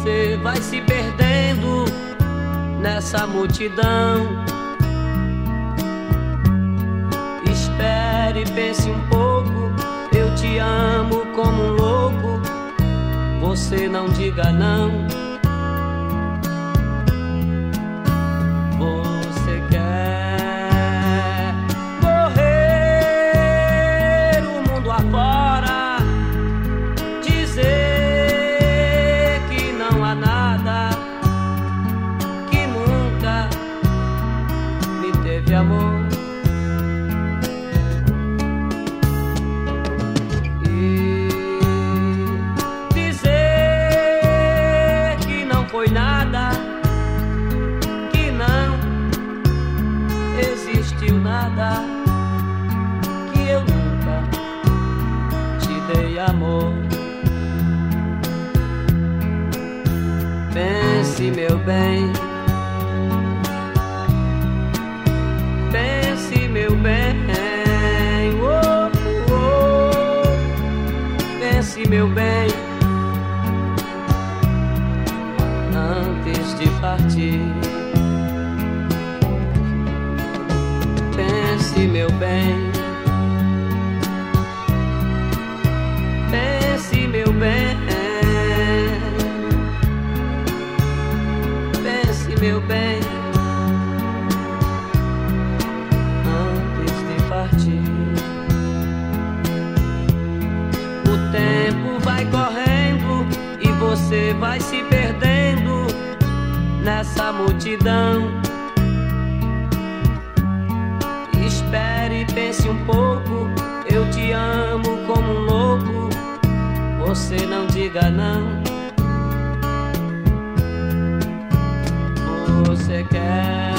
você vai se perdendo nessa multidão. Espere, pense um pouco, eu te amo como um louco, você não diga não. Você quer correr o mundo afora, dizer que não há nada, que nunca me teve amor. Foi nada, que não existiu nada, que eu nunca te dei amor. Pense, meu bem, pense, meu bem, oh, oh. Pense, meu bem, antes de partir. Pense, meu bem, pense, meu bem, pense, meu bem, antes de partir. O tempo vai correndo e você vai se perdendo nessa multidão. Espere, pense um pouco, eu te amo como um louco, você não diga não. Você quer